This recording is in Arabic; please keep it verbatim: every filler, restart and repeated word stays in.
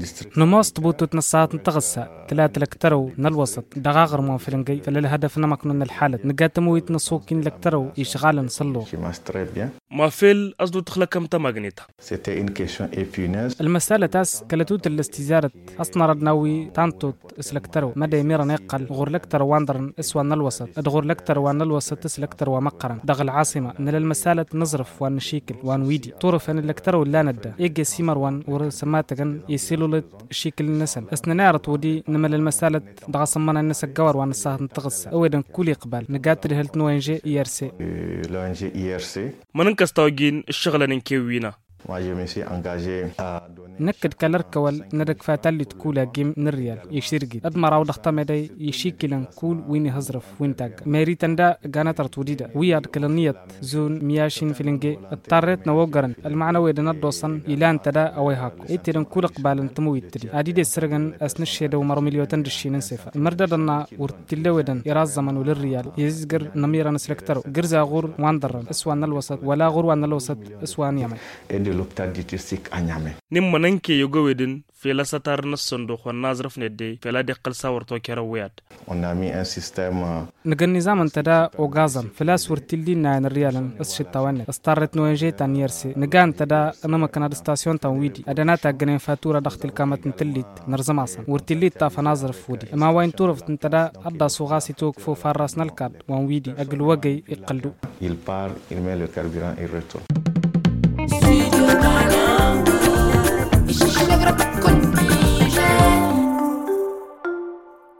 نماست بوتو تنصات نتغسى ثلاثة لكترو نالوسط دغاغر مو فلنجي فللهدف نمكن الحالة نقاتمو يتنصوكين لكترو يشغال نصلو ما فيل أصدو تخلق كم تماغنيتا المسألة تاس كالتوت الاستزارة أصلا ردناوي تانتوت اسلكترو مدى يميرا نيقل غور لكتر واندرن اسوان نالوسط ادغور لكتر وان نالوسط اسلكتر ومقرن دغ العاصمة ان للمسألة نظرف وان شيكل وان ويدي طورف ان اللكترو لا ندى إيجي سيمر وان ورسماتكن يسيلو لت شيكل النسل اسنا نعرط ودي نما للمسألة دغا صمنا النسا قوار وان الساعة نتغسى اويدن كولي قبال نقاتل هلتنو انجي ايرسي مننكس توجين الشغلة ننكيوينا نكد كالركوال نرك فاتالي تكولا جيم نريال يشيرجي أدمر أو ضغط مداي يشيكلن كول وين هزرف وين تاج ماريتن دا جانا ترتوديدا وياد كلنيات زون مياشين فيلنجي اضطريت نوجرن المعنى ويدنا دوسن إلان تدا أو يهاكو إيترن كول قبال تموي تدي عديد السرقن أسنش يدو مرمليو تندشين نسيفا مرددنا ورتيلا ودن يراز زمن وللريال يزجر نميرا نسلكترو جرزا غور واندرن اسوان الوسط ولا غور وان الوسط اسوان يمن نم مننكي يجودن في لا ستار نصندوق والنازرف ندي في لا دقل صورتو كرويات نجن نظام انتدا اوغازم فلا صورتلي نان الريالن اسش التواني استارت نوينجي تانيرسي نجان تدا انما كان ستاسيون تنويدي ادنا تاغنين فاتوره دخت الكامت نتليت نرزماسن ورتلي تا فنازرف ودي ما وين تورف انتدا ادا سوغاسي توك فو فراس نالكاد وان ويدي اقل وجي يقلدو il part il met le carburant et retourne